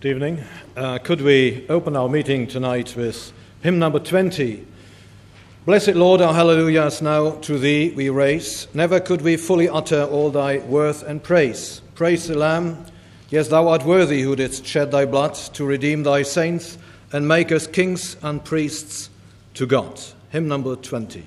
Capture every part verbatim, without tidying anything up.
Good evening. Uh, could we open our meeting tonight with hymn number twenty? Blessed Lord, our hallelujahs now to thee we raise. Never could we fully utter all thy worth and praise. Praise the Lamb. Yes, thou art worthy who didst shed thy blood to redeem thy saints and make us kings and priests to God. Hymn number twenty.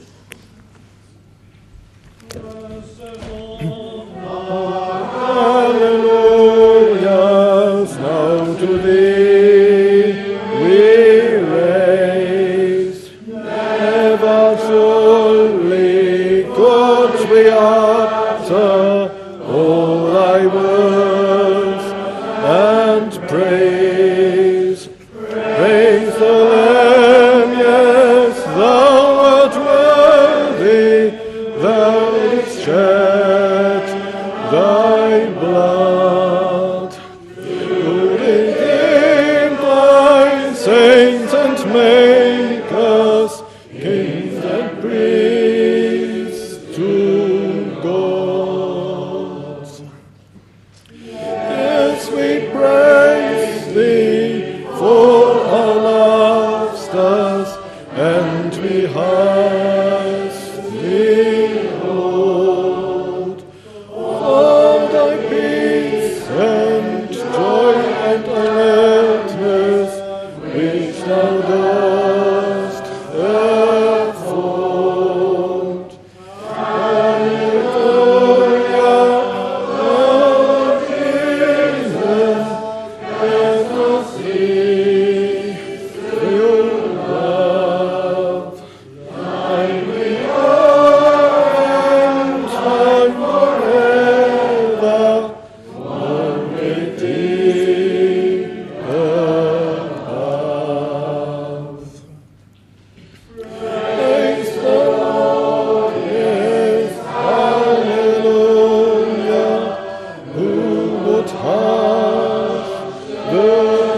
Hallelujahs now to thee we raise. Never surely could we utter all thy words and praise. Praise the Lamb, yes, thou art worthy, thou didst shed thy blood to redeem thy saints and make us kings and priests to God. Yes, we praise thee, for thou lovest us, and we hush thee hold. Of thy peace and joy and gladness, which thou dost afford. Hallelujah, Lord Jesus, let us see your love. Thine we are, and thine forever, one with thee above. Praise the Lord, yes, hallelujah, who would hush the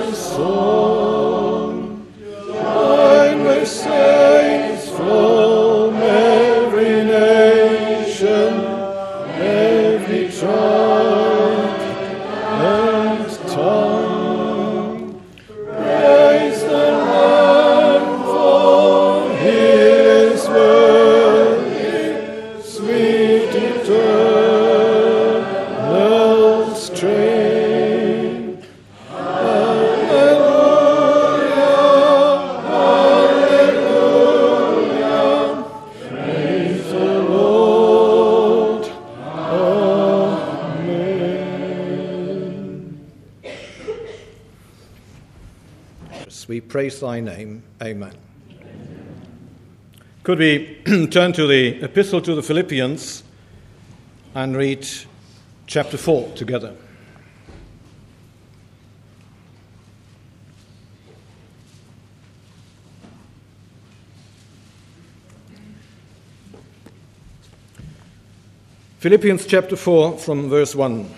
song. Join with saints from every nation, every tribe and tongue. Praise the Lamb, for he is worthy, sweet eternal strain. Hallelujah, hallelujah, praise the Lord, amen. As we praise thy name, amen. Could we turn to the epistle to the Philippians and read chapter four together? Philippians chapter four from verse one.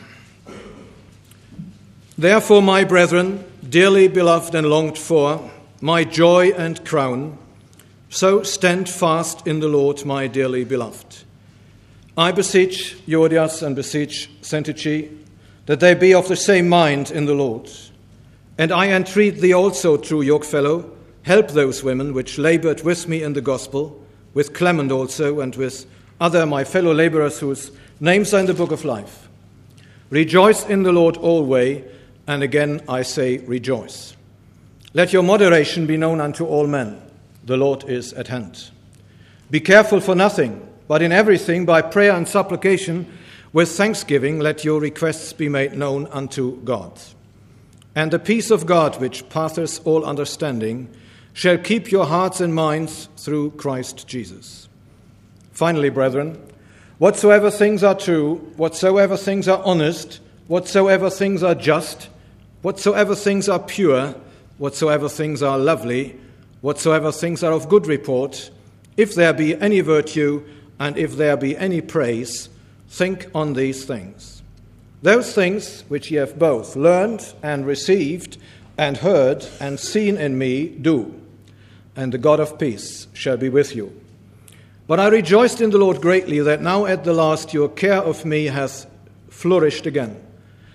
Therefore, my brethren, dearly beloved and longed for, my joy and crown, so stand fast in the Lord, my dearly beloved. I beseech Euodias and beseech Syntyche, that they be of the same mind in the Lord. And I entreat thee also, true yokefellow, help those women which laboured with me in the gospel, with Clement also, and with other my fellow labourers whose names are in the book of life. Rejoice in the Lord always, and again I say rejoice. Let your moderation be known unto all men. The Lord is at hand. Be careful for nothing, but in everything by prayer and supplication with thanksgiving let your requests be made known unto God. And the peace of God, which passeth all understanding, shall keep your hearts and minds through Christ Jesus. Finally, brethren, whatsoever things are true, whatsoever things are honest, whatsoever things are just, whatsoever things are pure, whatsoever things are lovely, whatsoever things are of good report, if there be any virtue and if there be any praise, think on these things. Those things which ye have both learned and received and heard and seen in me, do, and the God of peace shall be with you. But I rejoiced in the Lord greatly that now at the last your care of me hath flourished again.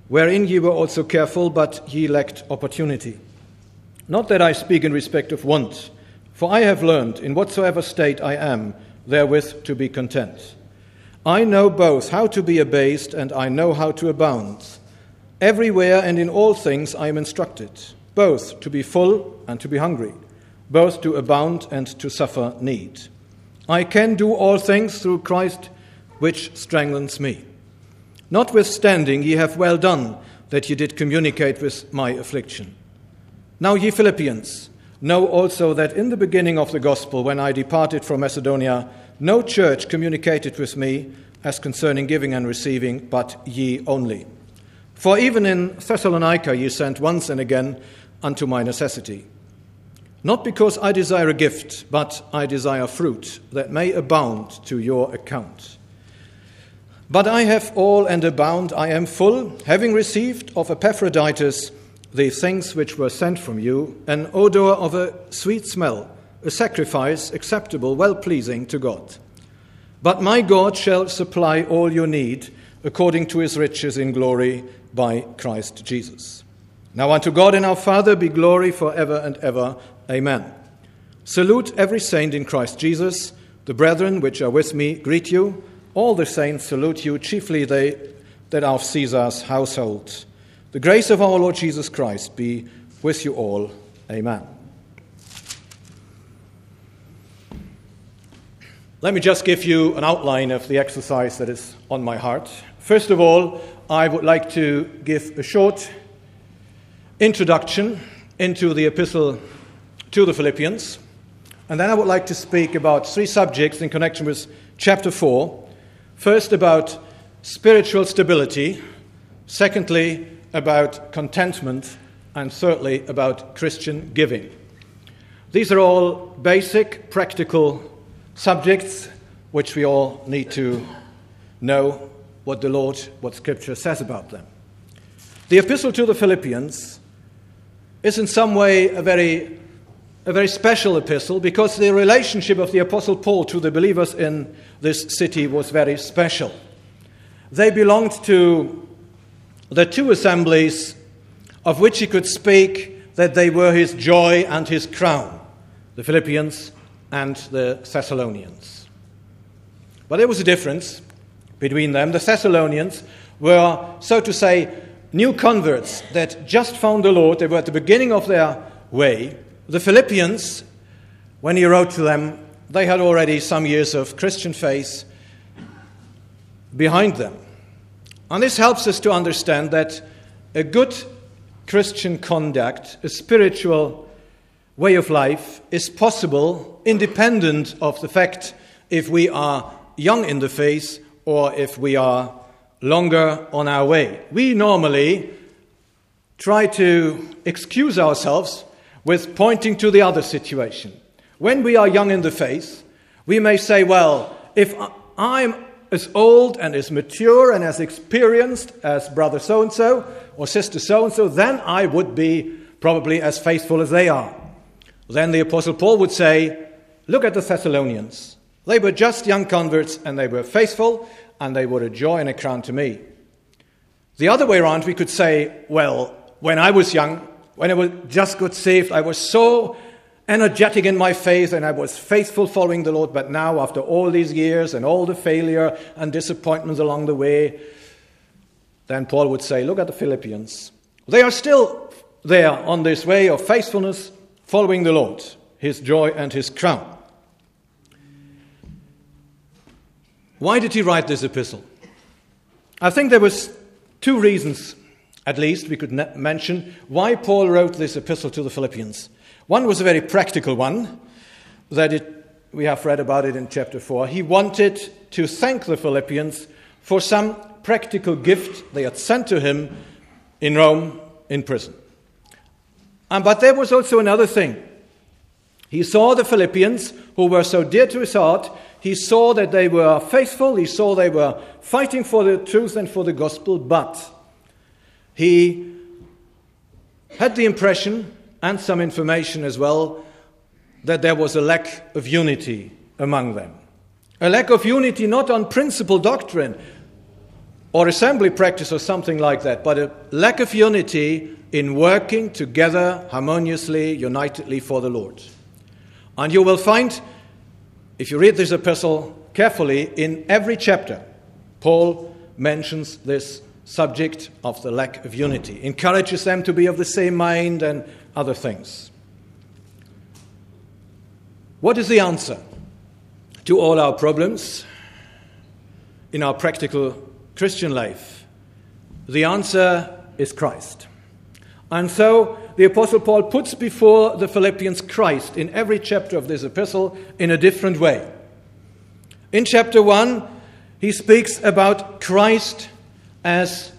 wherein ye were also careful, but ye lacked opportunity. Not that I speak in respect of want, for I have learned, in whatsoever state I am, therewith to be content. I know both how to be abased, and I know how to abound. Everywhere and in all things I am instructed, both to be full and to be hungry, both to abound and to suffer need. I can do all things through Christ, which strengthens me. Notwithstanding, ye have well done, that ye did communicate with my affliction. Now ye Philippians, know also that in the beginning of the gospel, when I departed from Macedonia, no church communicated with me as concerning giving and receiving, but ye only. For even in Thessalonica ye sent once and again unto my necessity. Not because I desire a gift, but I desire fruit, that may abound to your account. But I have all and abound, I am full, having received of Epaphroditus the things which were sent from you, an odour of a sweet smell, a sacrifice acceptable, well-pleasing to God. But my God shall supply all your need, according to his riches in glory by Christ Jesus. Now unto God and our Father be glory for ever and ever. Amen. Salute every saint in Christ Jesus. The brethren which are with me greet you. All the saints salute you, chiefly they that are of Caesar's household. The grace of our Lord Jesus Christ be with you all. Amen. Let me just give you an outline of the exercise that is on my heart. First of all, I would like to give a short introduction into the epistle to the Philippians. And then I would like to speak about three subjects in connection with chapter four. First, about spiritual stability. Secondly, about contentment. And thirdly, about Christian giving. These are all basic, practical subjects which we all need to know what the Lord, what Scripture says about them. The epistle to the Philippians is in some way a very, a very special epistle, because the relationship of the Apostle Paul to the believers in this city was very special. They belonged to the two assemblies of which he could speak that they were his joy and his crown, the Philippians and the Thessalonians. But there was a difference between them. The Thessalonians were, so to say, new converts that just found the Lord. They were at the beginning of their way. The Philippians, when he wrote to them, they had already some years of Christian faith behind them. And this helps us to understand that a good Christian conduct, a spiritual way of life, is possible independent of the fact if we are young in the faith or if we are longer on our way. We normally try to excuse ourselves with pointing to the other situation. When we are young in the faith, we may say, well, if I'm as old and as mature and as experienced as brother so-and-so or sister so-and-so, then I would be probably as faithful as they are. Then the Apostle Paul would say, look at the Thessalonians. They were just young converts and they were faithful and they were a joy and a crown to me. The other way around, we could say, well, when I was young, when I was just got saved, I was so energetic in my faith and I was faithful following the Lord. But now, after all these years and all the failure and disappointments along the way, then Paul would say, look at the Philippians. They are still there on this way of faithfulness, following the Lord, his joy and his crown. Why did he write this epistle? I think there was two reasons, at least, we could ne- mention why Paul wrote this epistle to the Philippians. One was a very practical one, that it, we have read about it in chapter four. He wanted to thank the Philippians for some practical gift they had sent to him in Rome in prison. Um, but there was also another thing. He saw the Philippians, who were so dear to his heart. He saw that they were faithful. He saw they were fighting for the truth and for the gospel. But he had the impression, and some information as well, that there was a lack of unity among them. A lack of unity not on principal doctrine, or assembly practice or something like that, but a lack of unity in working together harmoniously, unitedly for the Lord. And you will find, if you read this epistle carefully, in every chapter, Paul mentions this subject of the lack of unity, encourages them to be of the same mind and other things. What is the answer to all our problems in our practical Christian life? The answer is Christ. And so the Apostle Paul puts before the Philippians Christ in every chapter of this epistle in a different way. In chapter one, he speaks about Christ as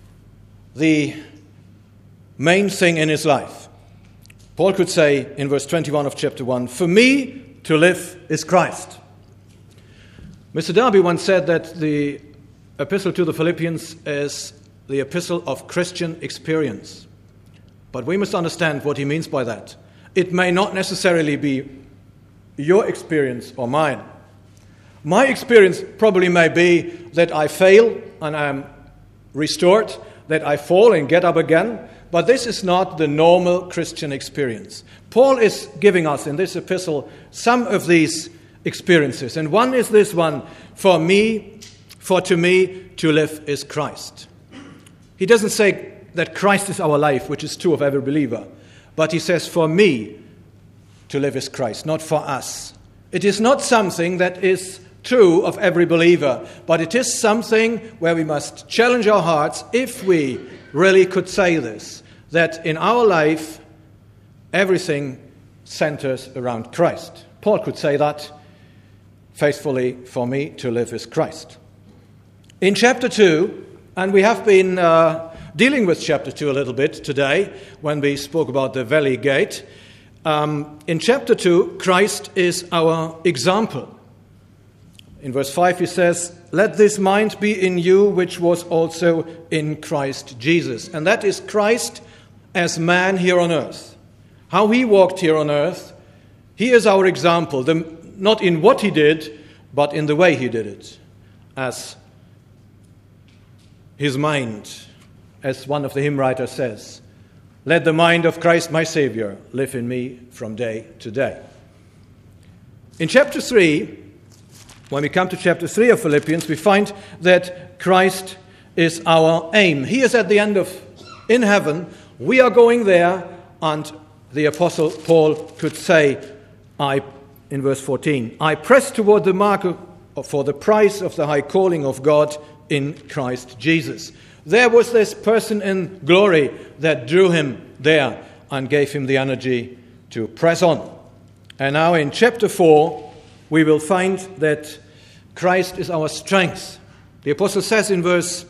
the main thing in his life. Paul could say in verse twenty-one of chapter one, "For me to live is Christ." Mister Darby once said that the epistle to the Philippians is the epistle of Christian experience. But we must understand what he means by that. It may not necessarily be your experience or mine. My experience probably may be that I fail and I am restored, that I fall and get up again, but this is not the normal Christian experience. Paul is giving us in this epistle some of these experiences, and one is this one: for me, for to me to live is Christ. He doesn't say that Christ is our life, which is true of every believer, but he says, for me to live is Christ, not for us. It is not something that is true of every believer, but it is something where we must challenge our hearts if we really could say this, that in our life everything centers around Christ. Paul could say that faithfully: for me to live is Christ. In chapter two, and we have been uh, dealing with chapter two a little bit today when we spoke about the valley gate. Um, in chapter two, Christ is our example. In verse five he says, "Let this mind be in you which was also in Christ Jesus." And that is Christ as man here on earth. How he walked here on earth. He is our example, the, not in what he did, but in the way he did it. As his mind, as one of the hymn writers says, "Let the mind of Christ my Savior live in me from day to day." In chapter three, when we come to chapter three of Philippians, we find that Christ is our aim. He is at the end of, in heaven, we are going there, and the Apostle Paul could say, I, in verse fourteen, "I press toward the mark of, for the prize of the high calling of God in Christ Jesus." There was this person in glory that drew him there and gave him the energy to press on. And now in chapter four, we will find that Christ is our strength. The apostle says in verse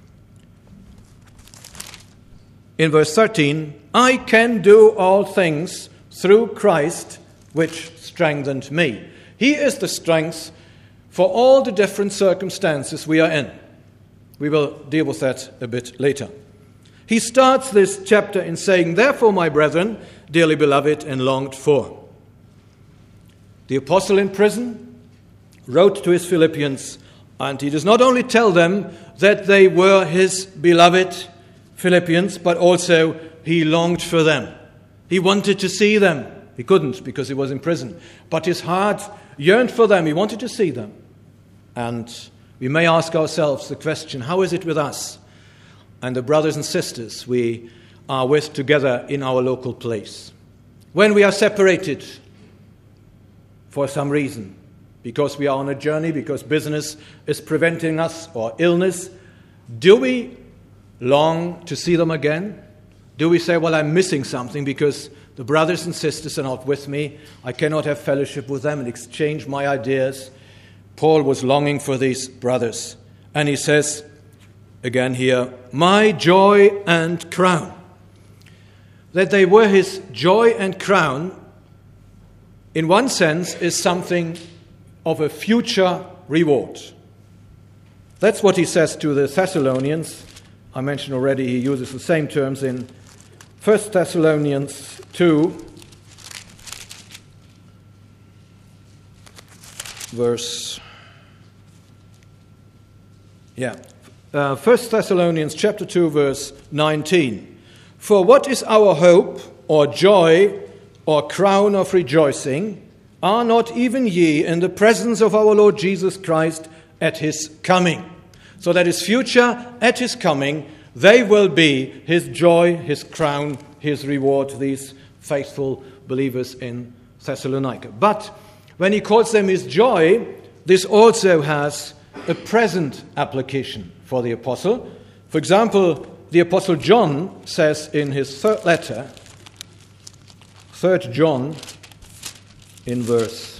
in verse thirteen, "I can do all things through Christ which strengthened me." He is the strength for all the different circumstances we are in. We will deal with that a bit later. He starts this chapter in saying, "Therefore, my brethren, dearly beloved and longed for." The apostle in prison wrote to his Philippians, and he does not only tell them that they were his beloved Philippians, but also he longed for them. He wanted to see them. He couldn't because he was in prison. But his heart yearned for them. He wanted to see them. And we may ask ourselves the question, how is it with us and the brothers and sisters we are with together in our local place? When we are separated for some reason, because we are on a journey, because business is preventing us, or illness, do we long to see them again? Do we say, well, I'm missing something because the brothers and sisters are not with me, I cannot have fellowship with them and exchange my ideas? Paul was longing for these brothers. And he says, again here, "My joy and crown." That they were his joy and crown, in one sense, is something of a future reward. That's what he says to the Thessalonians. I mentioned already he uses the same terms in First Thessalonians two, verse, yeah, uh, First Thessalonians chapter two, verse nineteen. For what is our hope, or joy, or crown of rejoicing? Are not even ye in the presence of our Lord Jesus Christ at his coming? So that his future at his coming, they will be his joy, his crown, his reward, these faithful believers in Thessalonica. But when he calls them his joy, this also has a present application for the apostle. For example, the apostle John says in his third letter, Third John, in verse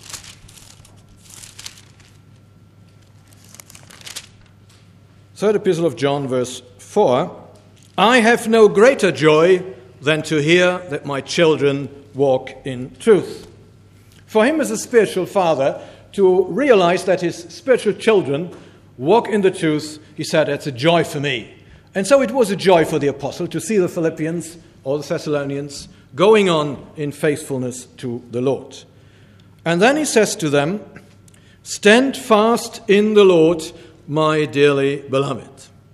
Third epistle of John, verse four, I have no greater joy than to hear that my children walk in truth. For him as a spiritual father, to realize that his spiritual children walk in the truth, he said, it's a joy for me. And so it was a joy for the apostle to see the Philippians or the Thessalonians going on in faithfulness to the Lord. And then he says to them, stand fast in the Lord, my dearly beloved.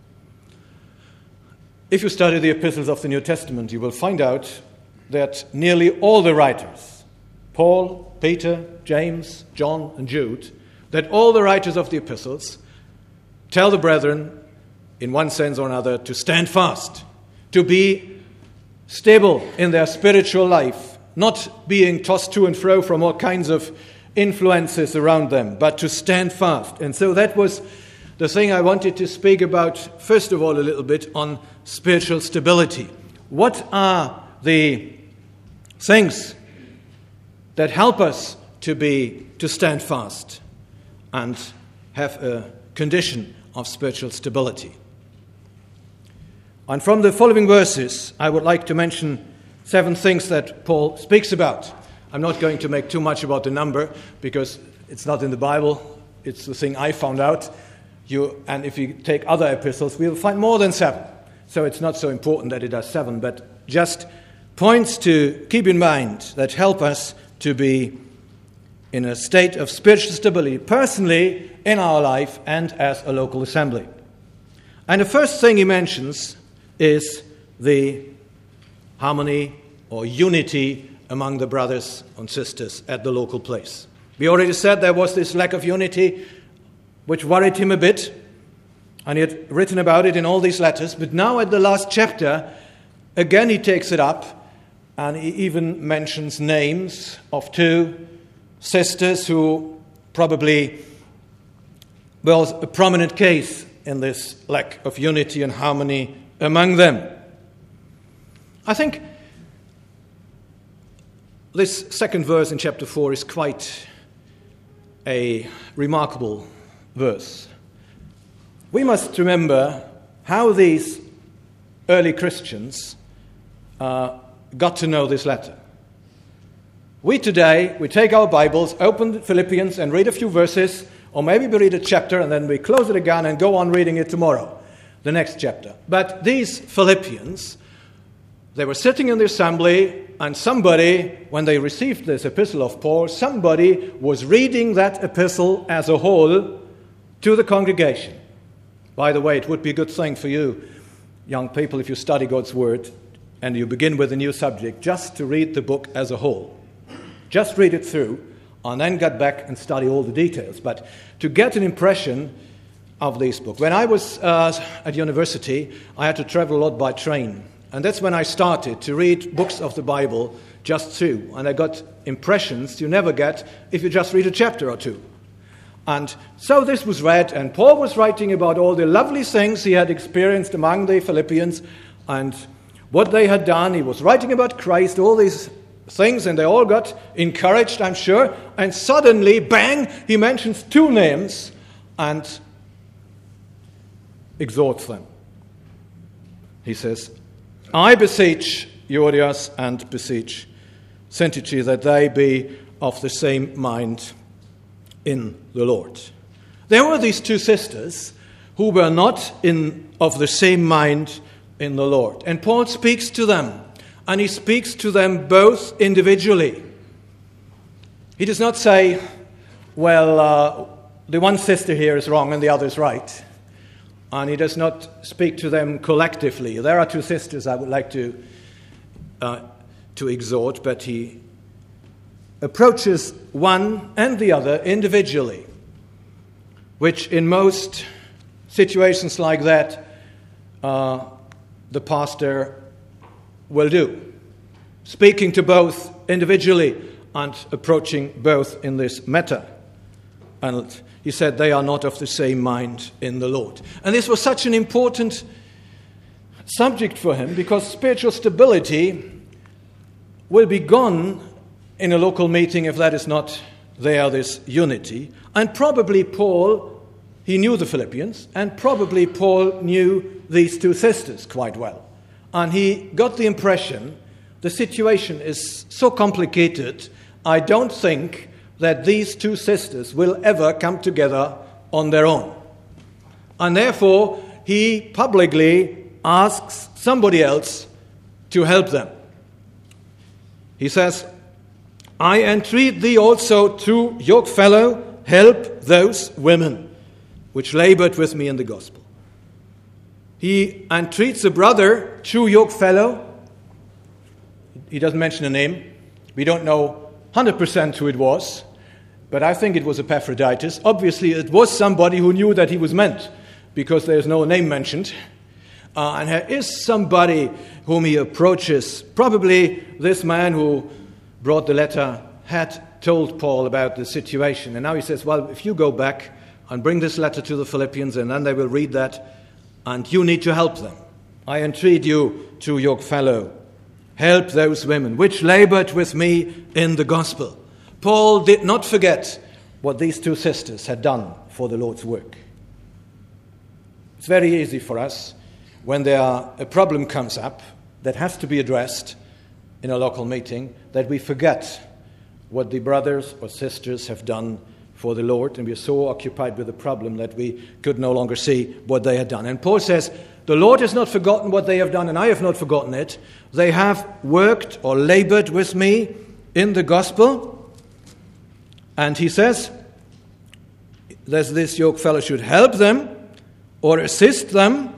If you study the epistles of the New Testament, you will find out that nearly all the writers, Paul, Peter, James, John, and Jude, that all the writers of the epistles tell the brethren, in one sense or another, to stand fast, to be stable in their spiritual life, not being tossed to and fro from all kinds of influences around them, but to stand fast. And so that was the thing I wanted to speak about, first of all, a little bit on spiritual stability. What are the things that help us to be to stand fast and have a condition of spiritual stability? And from the following verses, I would like to mention seven things that Paul speaks about. I'm not going to make too much about the number because it's not in the Bible. It's the thing I found out. You, and if you take other epistles, we'll find more than seven. So it's not so important that it has seven, but just points to keep in mind that help us to be in a state of spiritual stability, personally, in our life, and as a local assembly. And the first thing he mentions is the harmony or unity among the brothers and sisters at the local place. We already said there was this lack of unity which worried him a bit, and he had written about it in all these letters. But now at the last chapter, again he takes it up, and he even mentions names of two sisters who probably was a prominent case in this lack of unity and harmony among them. I think this second verse in chapter four is quite a remarkable verse. We must remember how these early Christians uh, got to know this letter. We today, we take our Bibles, open Philippians and read a few verses, or maybe we read a chapter and then we close it again and go on reading it tomorrow, the next chapter. But these Philippians, they were sitting in the assembly, and somebody, when they received this epistle of Paul, somebody was reading that epistle as a whole to the congregation. By the way, it would be a good thing for you, young people, if you study God's Word and you begin with a new subject, just to read the book as a whole. Just read it through and then get back and study all the details. But to get an impression of this book. When I was uh, at university, I had to travel a lot by train. And that's when I started to read books of the Bible just through. And I got impressions you never get if you just read a chapter or two. And so this was read, and Paul was writing about all the lovely things he had experienced among the Philippians and what they had done. He was writing about Christ, all these things, and they all got encouraged, I'm sure. And suddenly, bang, he mentions two names and exhorts them. He says, I beseech Euodias and beseech Syntyche that they be of the same mind in the Lord. There were these two sisters who were not in of the same mind in the Lord. And Paul speaks to them, and he speaks to them both individually. He does not say, well, uh, the one sister here is wrong and the other is right. And he does not speak to them collectively. There are two sisters I would like to uh, to exhort, but he approaches one and the other individually, which in most situations like that, uh, the pastor will do, speaking to both individually and approaching both in this matter. And he said they are not of the same mind in the Lord. And this was such an important subject for him, because spiritual stability will be gone in a local meeting if that is not there, this unity. And probably Paul, he knew the Philippians, and probably Paul knew these two sisters quite well. And he got the impression the situation is so complicated, I don't think that these two sisters will ever come together on their own. And therefore, he publicly asks somebody else to help them. He says, I entreat thee also, true yokefellow, help those women which labored with me in the gospel. He entreats a brother, true yokefellow. He doesn't mention a name. We don't know one hundred percent who it was, but I think it was Epaphroditus. Obviously, it was somebody who knew that he was meant, because there's no name mentioned. Uh, and there is somebody whom he approaches. Probably this man who brought the letter had told Paul about the situation. And now he says, well, if you go back and bring this letter to the Philippians, and then they will read that, and you need to help them. I entreat you, true yokefellow, help those women which labored with me in the gospel. Paul did not forget what these two sisters had done for the Lord's work. It's very easy for us when there are, a problem comes up that has to be addressed in a local meeting, that we forget what the brothers or sisters have done for the Lord, and we are so occupied with the problem that we could no longer see what they had done. And Paul says, the Lord has not forgotten what they have done, and I have not forgotten it. They have worked or labored with me in the gospel. And he says, that this yokefellow should help them or assist them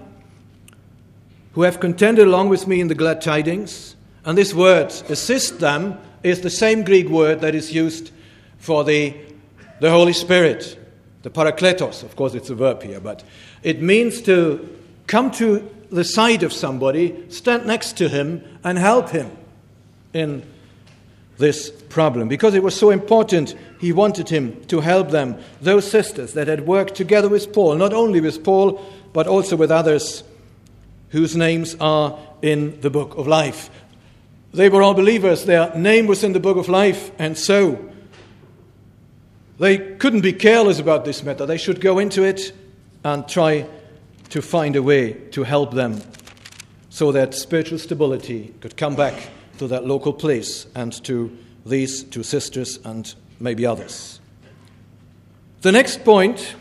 who have contended along with me in the glad tidings. And this word, assist them, is the same Greek word that is used for the, the Holy Spirit, the parakletos. Of course, it's a verb here, but it means to come to the side of somebody, stand next to him, and help him in this problem. Because it was so important, he wanted him to help them, those sisters that had worked together with Paul, not only with Paul, but also with others whose names are in the book of life. They were all believers. Their name was in the book of life, and so they couldn't be careless about this matter. They should go into it and try to find a way to help them so that spiritual stability could come back to that local place and to these two sisters and maybe others. The next point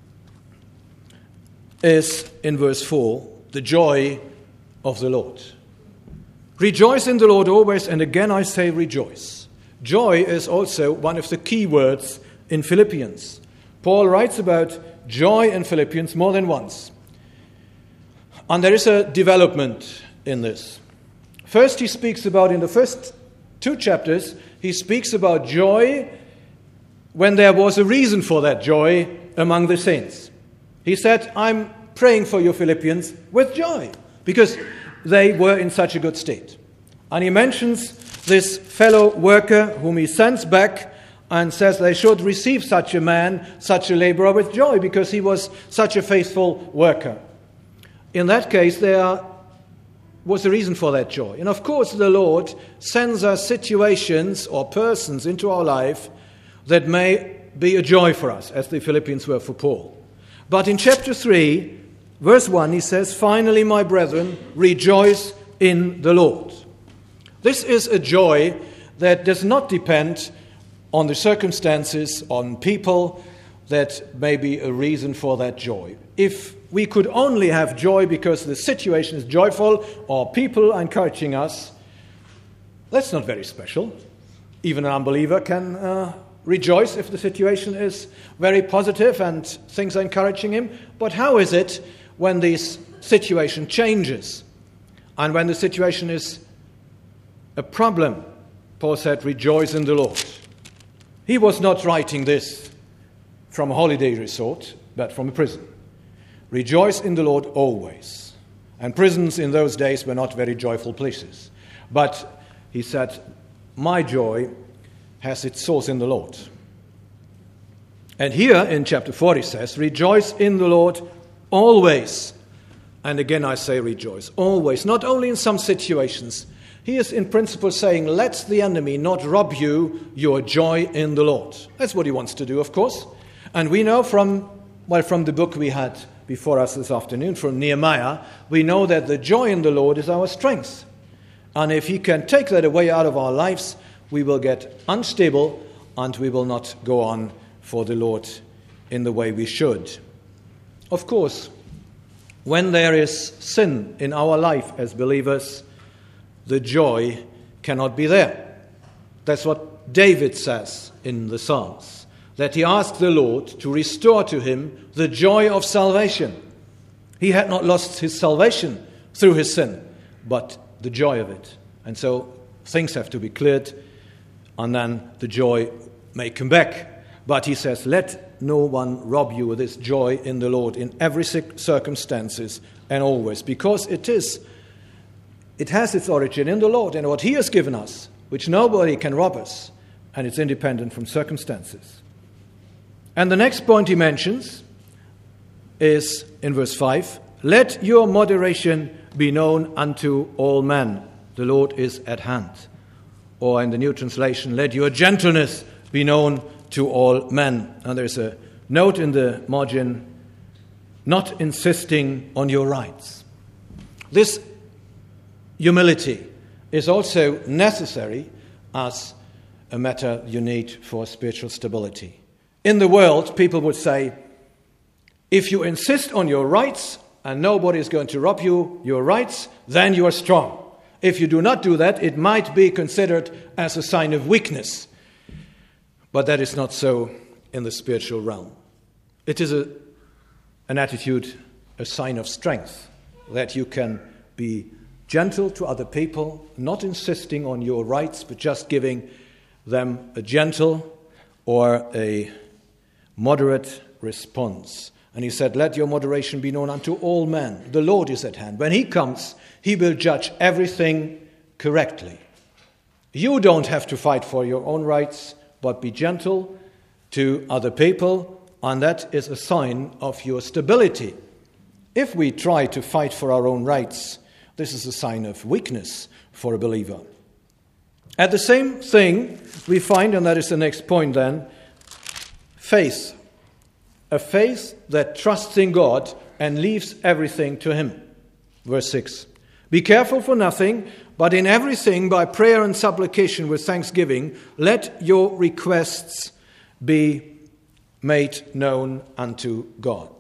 is in verse four, the joy of the Lord. Rejoice in the Lord always, and again I say rejoice. Joy is also one of the key words in Philippians. Paul writes about joy in Philippians more than once. And there is a development in this. First he speaks about, in the first two chapters, he speaks about joy when there was a reason for that joy among the saints. He said, I'm praying for you, Philippians, with joy, because they were in such a good state. And he mentions this fellow worker whom he sends back and says they should receive such a man, such a laborer with joy, because he was such a faithful worker. In that case, there was a reason for that joy. And of course, the Lord sends us situations or persons into our life that may be a joy for us, as the Philippians were for Paul. But in chapter three, verse one, he says, finally, my brethren, rejoice in the Lord. This is a joy that does not depend on the circumstances, on people, that may be a reason for that joy. If we could only have joy because the situation is joyful or people are encouraging us, that's not very special. Even an unbeliever can uh, rejoice if the situation is very positive and things are encouraging him. But how is it when this situation changes and when the situation is a problem. Paul said, rejoice in the Lord. He was not writing this from a holiday resort, but from a prison. Rejoice in the Lord always. And prisons in those days were not very joyful places. But he said, my joy has its source in the Lord. And here in chapter four he says, rejoice in the Lord always. And again I say rejoice, always. Not only in some situations. He is in principle saying, let the enemy not rob you your joy in the Lord. That's what he wants to do, of course. And we know from, well, from the book we had before us this afternoon, from Nehemiah, we know that the joy in the Lord is our strength. And if he can take that away out of our lives, we will get unstable and we will not go on for the Lord in the way we should. Of course, when there is sin in our life as believers, the joy cannot be there. That's what David says in the Psalms, that he asked the Lord to restore to him the joy of salvation. He had not lost his salvation through his sin, but the joy of it. And so things have to be cleared, and then the joy may come back. But he says, let no one rob you of this joy in the Lord in every circumstances and always, because it is, it has its origin in the Lord and what he has given us, which nobody can rob us, and it's independent from circumstances. And the next point he mentions is in verse five, let your moderation be known unto all men. The Lord is at hand. Or in the New Translation, let your gentleness be known to all men. And there's a note in the margin, not insisting on your rights. This humility is also necessary as a matter you need for spiritual stability. In the world, people would say, if you insist on your rights and nobody is going to rob you your rights, then you are strong. If you do not do that, it might be considered as a sign of weakness. But that is not so in the spiritual realm. It is a, an attitude, a sign of strength, that you can be gentle to other people, not insisting on your rights, but just giving them a gentle or a moderate response. And he said, let your moderation be known unto all men. The Lord is at hand. When he comes, he will judge everything correctly. You don't have to fight for your own rights, but be gentle to other people, and that is a sign of your stability. If we try to fight for our own rights, this is a sign of weakness for a believer. At the same thing, we find, and that is the next point then, faith. A faith that trusts in God and leaves everything to him. Verse six. Be careful for nothing, but in everything by prayer and supplication with thanksgiving, let your requests be made known unto God.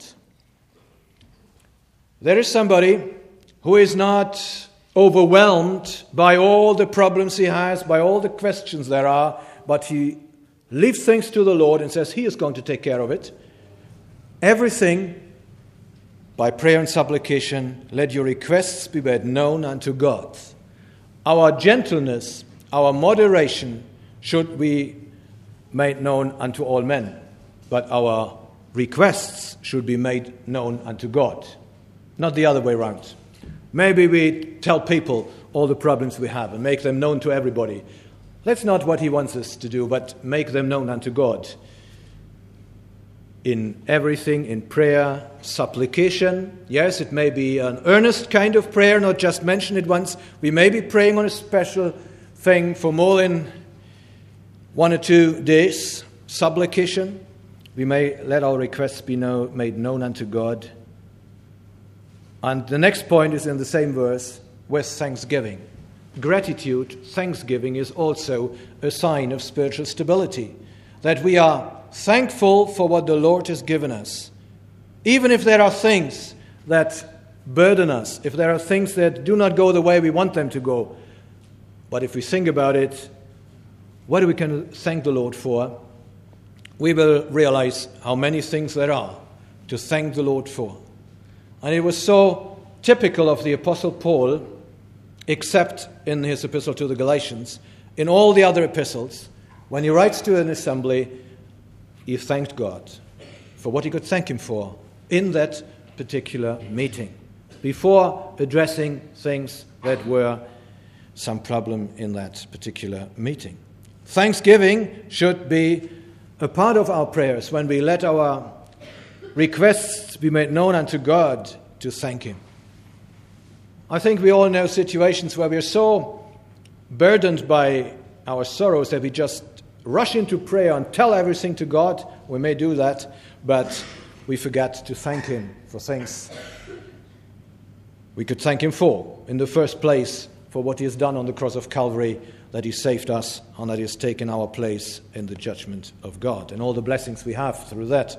There is somebody who is not overwhelmed by all the problems he has, by all the questions there are, but he leaves things to the Lord and says he is going to take care of it. Everything by prayer and supplication, let your requests be made known unto God. Our gentleness, our moderation should be made known unto all men, but our requests should be made known unto God, not the other way around. Maybe we tell people all the problems we have and make them known to everybody. That's not what he wants us to do, but make them known unto God. In everything, in prayer, supplication. Yes, it may be an earnest kind of prayer, not just mention it once. We may be praying on a special thing for more than one or two days. Supplication. We may let our requests be know, made known unto God. And the next point is in the same verse, with thanksgiving. Gratitude, thanksgiving, is also a sign of spiritual stability. That we are thankful for what the Lord has given us. Even if there are things that burden us, if there are things that do not go the way we want them to go. But if we think about it, what we can thank the Lord for, we will realize how many things there are to thank the Lord for. And it was so typical of the Apostle Paul, except in his epistle to the Galatians. In all the other epistles, when he writes to an assembly, he thanked God for what he could thank him for in that particular meeting, before addressing things that were some problem in that particular meeting. Thanksgiving should be a part of our prayers when we let our requests be made known unto God to thank him. I think we all know situations where we're so burdened by our sorrows that we just rush into prayer and tell everything to God. We may do that, but we forget to thank him for things we could thank him for. In the first place, for what he has done on the cross of Calvary, that he saved us and that he has taken our place in the judgment of God, and all the blessings we have through that.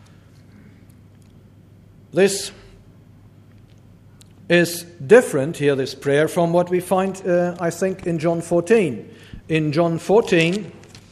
This is different here, this prayer, from what we find, uh, I think, in John fourteen. In John fourteen,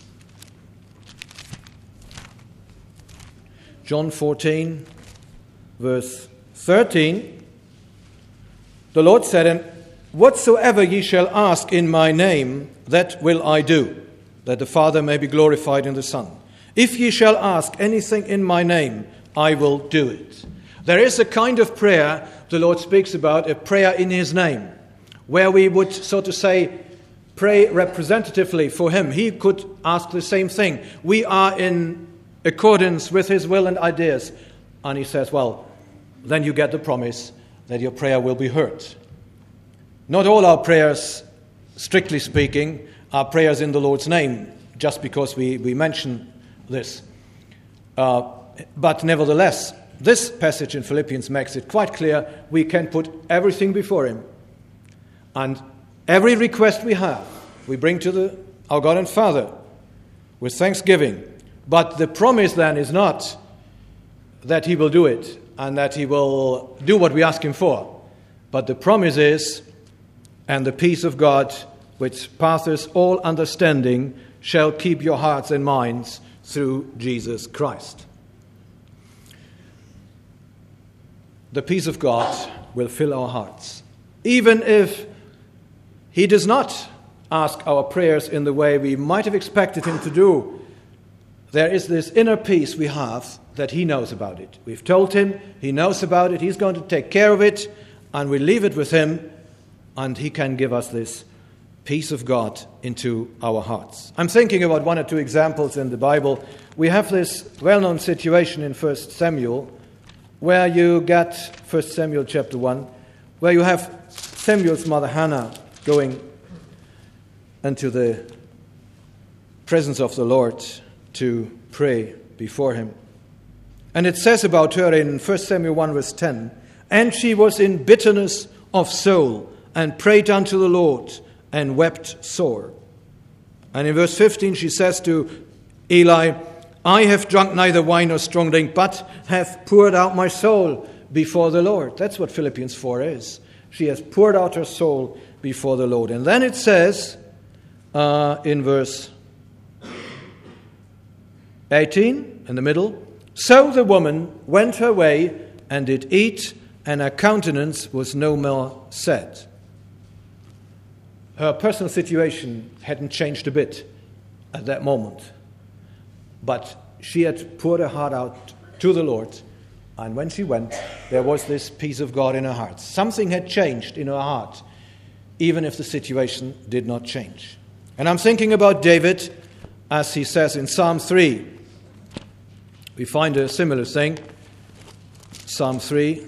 John fourteen, verse thirteen, the Lord said, "And whatsoever ye shall ask in my name, that will I do, that the Father may be glorified in the Son. If ye shall ask anything in my name, I will do it." There is a kind of prayer the Lord speaks about, a prayer in his name, where we would, so to say, pray representatively for him. He could ask the same thing. We are in accordance with his will and ideas. And he says, well, then you get the promise that your prayer will be heard. Not all our prayers, strictly speaking, are prayers in the Lord's name, just because we, we mention this. Uh, but nevertheless, this passage in Philippians makes it quite clear we can put everything before him. And every request we have, we bring to the, our God and Father with thanksgiving. But the promise then is not that he will do it and that he will do what we ask him for. But the promise is, "And the peace of God, which passeth all understanding, shall keep your hearts and minds through Jesus Christ." The peace of God will fill our hearts. Even if he does not ask our prayers in the way we might have expected him to do, there is this inner peace we have that he knows about it. We've told him, he knows about it, he's going to take care of it, and we leave it with him, and he can give us this peace of God into our hearts. I'm thinking about one or two examples in the Bible. We have this well-known situation in First Samuel, where you get, First Samuel chapter one, where you have Samuel's mother Hannah going into the presence of the Lord to pray before him. And it says about her in First Samuel one verse ten, "And she was in bitterness of soul, and prayed unto the Lord, and wept sore." And in verse fifteen she says to Eli, "I have drunk neither wine nor strong drink, but have poured out my soul before the Lord." That's what Philippians four is. She has poured out her soul before the Lord. And then it says uh, in verse eighteen, in the middle, "So the woman went her way and did eat, and her countenance was no more sad." Her personal situation hadn't changed a bit at that moment. But she had poured her heart out to the Lord, and when she went, there was this peace of God in her heart. Something had changed in her heart, even if the situation did not change. And I'm thinking about David, as he says in Psalm three. We find a similar thing. Psalm three.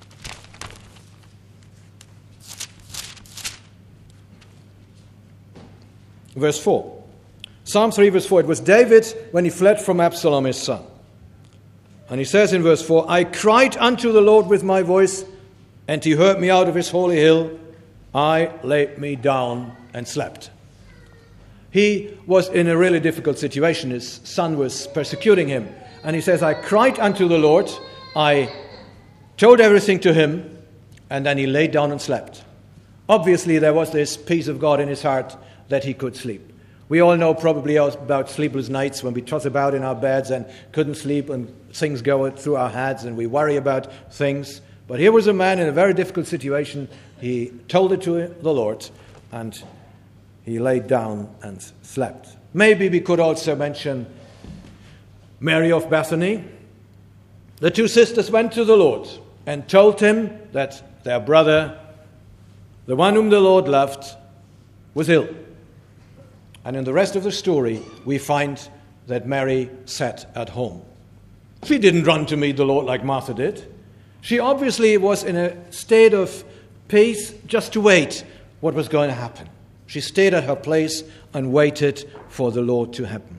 Verse four. Psalm three, verse four, it was David when he fled from Absalom, his son. And he says in verse four, "I cried unto the Lord with my voice, and he heard me out of his holy hill. I laid me down and slept." He was in a really difficult situation. His son was persecuting him. And he says, "I cried unto the Lord, I told everything to him, and then he laid down and slept." Obviously, there was this peace of God in his heart that he could sleep. We all know probably about sleepless nights when we toss about in our beds and couldn't sleep and things go through our heads and we worry about things. But here was a man in a very difficult situation. He told it to the Lord, and he laid down and slept. Maybe we could also mention Mary of Bethany. The two sisters went to the Lord and told him that their brother, the one whom the Lord loved, was ill. And in the rest of the story, we find that Mary sat at home. She didn't run to meet the Lord like Martha did. She obviously was in a state of peace just to wait what was going to happen. She stayed at her place and waited for the Lord to happen.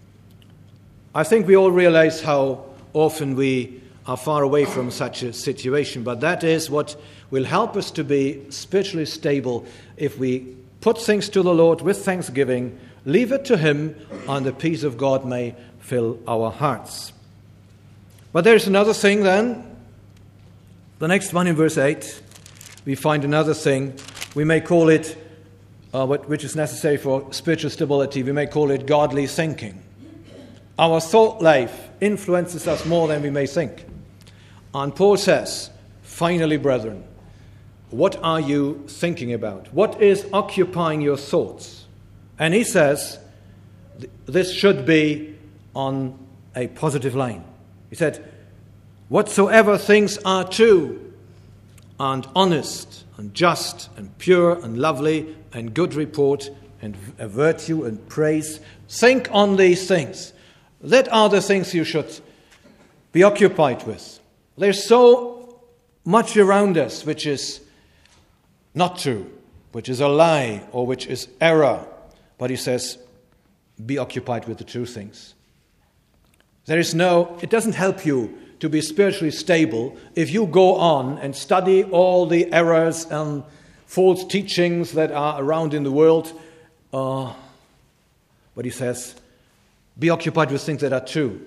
I think we all realize how often we are far away from such a situation, but that is what will help us to be spiritually stable if we put things to the Lord with thanksgiving, leave it to Him, and the peace of God may fill our hearts. But there's another thing then. The next one in verse eight, we find another thing. We may call it, uh, what, which is necessary for spiritual stability, we may call it godly thinking. Our thought life influences us more than we may think. And Paul says, finally, brethren, what are you thinking about? What is occupying your thoughts? And he says, this should be on a positive line. He said, whatsoever things are true and honest and just and pure and lovely and good report and a virtue and praise, think on these things. That are the things you should be occupied with. There's so much around us which is not true, which is a lie or which is error. But he says, be occupied with the true things. There is no, it doesn't help you to be spiritually stable if you go on and study all the errors and false teachings that are around in the world. Uh, but he says, be occupied with things that are true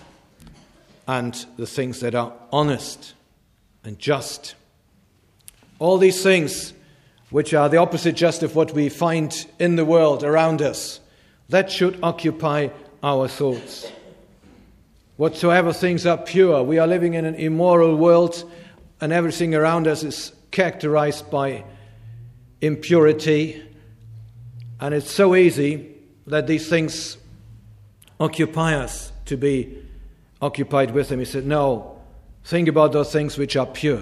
and the things that are honest and just. All these things which are the opposite just of what we find in the world around us, that should occupy our thoughts. Whatsoever things are pure, we are living in an immoral world and everything around us is characterized by impurity, and it's so easy that these things occupy us to be occupied with them. He said, no, think about those things which are pure.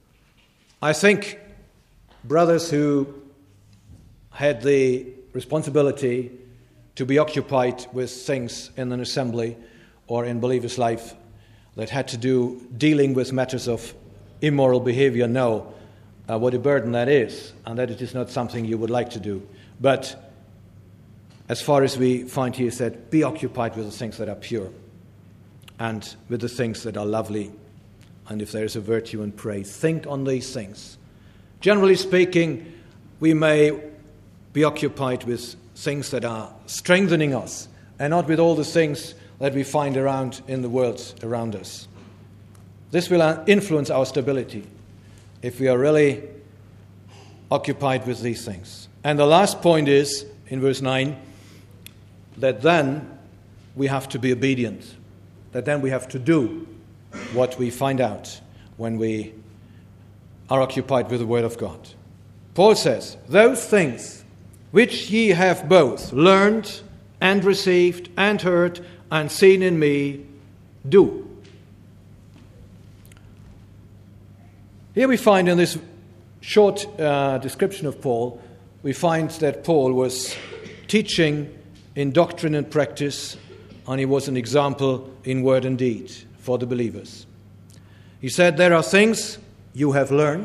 I think brothers who had the responsibility to be occupied with things in an assembly or in believers' life that had to do dealing with matters of immoral behavior know uh, what a burden that is, and that it is not something you would like to do. But as far as we find here, said, be occupied with the things that are pure and with the things that are lovely, and if there is a virtue and praise, think on these things. Generally speaking, we may be occupied with things that are strengthening us and not with all the things that we find around in the world around us. This will influence our stability if we are really occupied with these things. And the last point is, in verse nine, that then we have to be obedient, that then we have to do what we find out when we are occupied with the Word of God. Paul says, those things which ye have both learned and received and heard and seen in me, do. Here we find in this short uh, description of Paul, we find that Paul was teaching in doctrine and practice, and he was an example in word and deed for the believers. He said, there are things you have learned.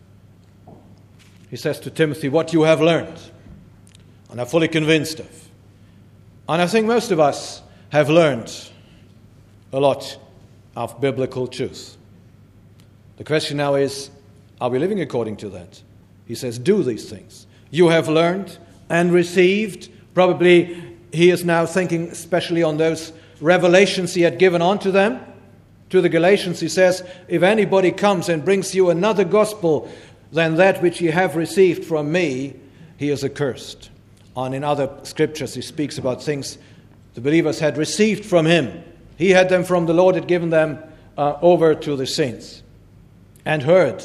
He says to Timothy, what you have learned, and are fully convinced of. And I think most of us have learned a lot of biblical truth. The question now is, are we living according to that? He says, do these things. You have learned and received. Probably he is now thinking especially on those revelations he had given unto them. To the Galatians he says, if anybody comes and brings you another gospel than that which ye have received from me, he is accursed. And in other scriptures he speaks about things the believers had received from him. He had them from the Lord, had given them uh, over to the saints. and heard.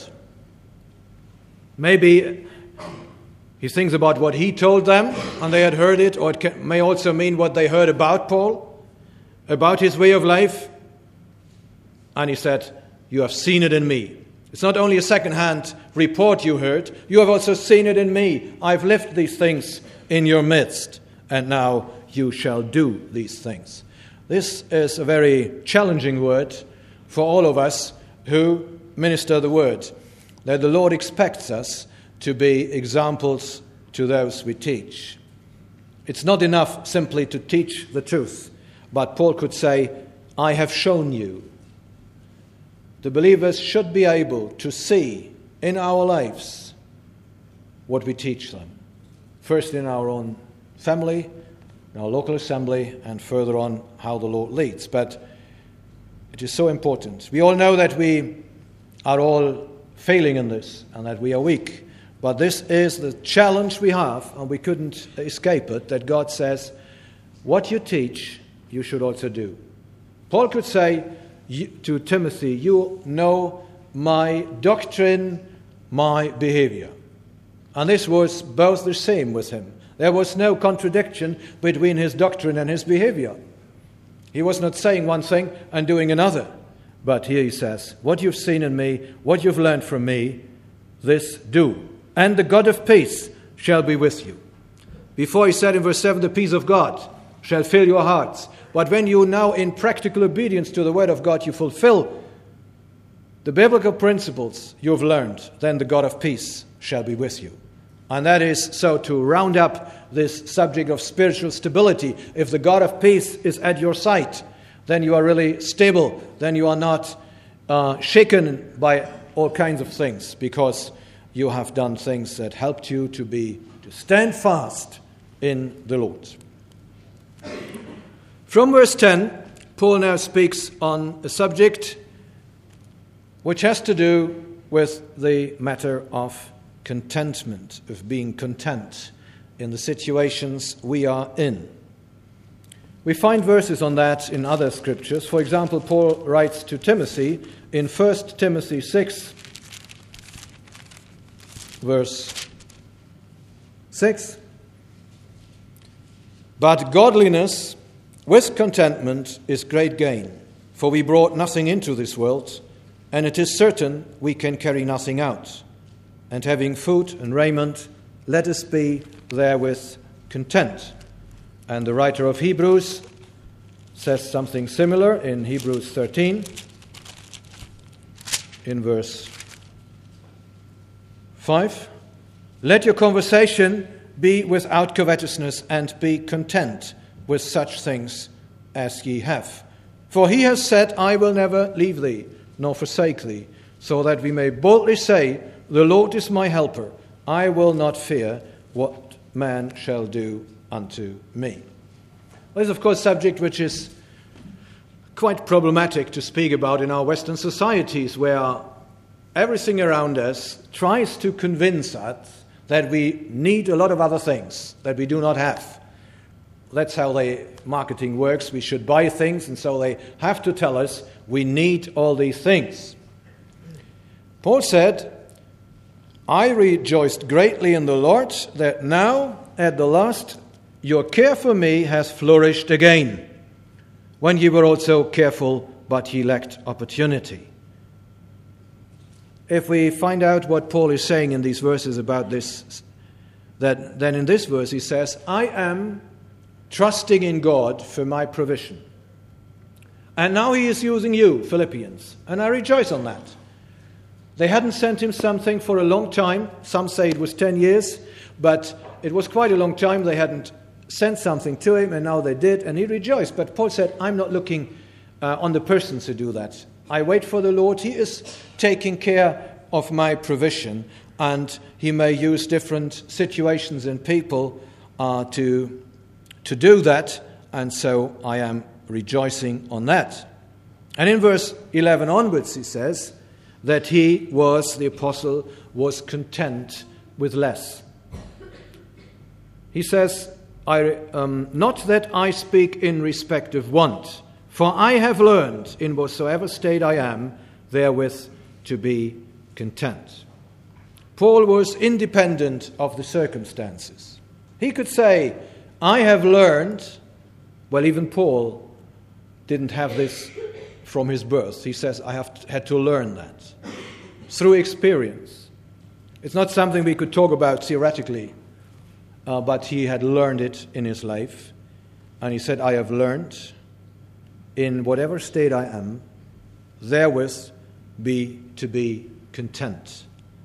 Maybe he thinks about what he told them and they had heard it, or it can, may also mean what they heard about Paul, about his way of life. And he said, you have seen it in me. It's not only a second-hand report you heard, you have also seen it in me. I've lived these things in your midst, and now you shall do these things. This is a very challenging word for all of us who minister the word, that the Lord expects us to be examples to those we teach. It's not enough simply to teach the truth, but Paul could say, I have shown you. The believers should be able to see in our lives what we teach them. First in our own family, in our local assembly, and further on how the Lord leads. But it is so important. We all know that we are all failing in this and that we are weak. But this is the challenge we have, and we couldn't escape it, that God says, what you teach, you should also do. Paul could say to Timothy, you know my doctrine, my behavior. And this was both the same with him. There was no contradiction between his doctrine and his behavior. He was not saying one thing and doing another. But here he says, what you've seen in me, what you've learned from me, this do. And the God of peace shall be with you. Before he said in verse seven, the peace of God shall fill your hearts. But when you now in practical obedience to the word of God, you fulfill the biblical principles you've learned, then the God of peace shall be with you. And that is so to round up this subject of spiritual stability. If the God of peace is at your side, then you are really stable. Then you are not uh, shaken by all kinds of things, because you have done things that helped you to be to stand fast in the Lord. From verse ten, Paul now speaks on a subject which has to do with the matter of contentment, of being content in the situations we are in. We find verses on that in other scriptures. For example, Paul writes to Timothy in First Timothy six, verse six. But godliness with contentment is great gain, for we brought nothing into this world, and it is certain we can carry nothing out. And having food and raiment, let us be therewith content. And the writer of Hebrews says something similar in Hebrews thirteen, in verse five. Let your conversation be without covetousness, and be content with such things as ye have. For he has said, I will never leave thee, nor forsake thee, so that we may boldly say, the Lord is my helper. I will not fear what man shall do unto me. This is, of course, a subject which is quite problematic to speak about in our Western societies, where everything around us tries to convince us that we need a lot of other things that we do not have. That's how the marketing works. We should buy things, and so they have to tell us we need all these things. Paul said, I rejoiced greatly in the Lord that now, at the last, your care for me has flourished again, when ye were also careful, but ye lacked opportunity. If we find out what Paul is saying in these verses about this, that then in this verse he says, I am trusting in God for my provision. And now he is using you, Philippians, and I rejoice on that. They hadn't sent him something for a long time. Some say it was ten years, but it was quite a long time. They hadn't sent something to him, and now they did, and he rejoiced. But Paul said, I'm not looking uh, on the person to do that. I wait for the Lord. He is taking care of my provision, and he may use different situations and people uh, to, to do that, and so I am rejoicing on that. And in verse eleven onwards, he says that he was, the apostle, was content with less. He says, I, um, not that I speak in respect of want, for I have learned in whatsoever state I am therewith to be content. Paul was independent of the circumstances. He could say, I have learned, well, even Paul didn't have this from his birth. He says, I have had to learn that through experience. It's not something we could talk about theoretically, uh, but he had learned it in his life. And he said, I have learned in whatever state I am, therewith be to be content.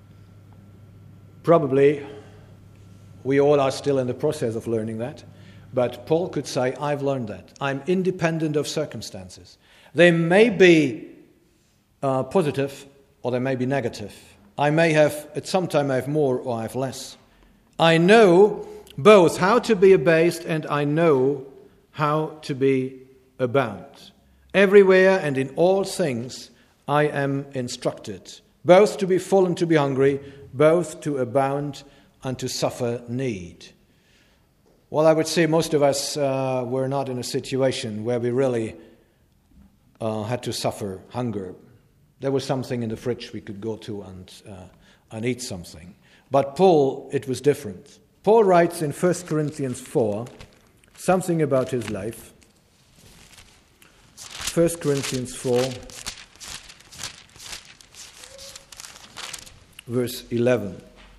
Probably we all are still in the process of learning that, but Paul could say, I've learned that. I'm independent of circumstances. They may be uh, positive or they may be negative. I may have, at some time I have more or I have less. I know both how to be abased and I know how to be abound. Everywhere and in all things I am instructed, both to be full and to be hungry, both to abound and to suffer need. Well, I would say most of us uh, were not in a situation where we really uh, had to suffer hunger. There was something in the fridge we could go to and, uh, and eat something. But Paul, it was different. Paul writes in First Corinthians four something about his life. First Corinthians four, verse eleven.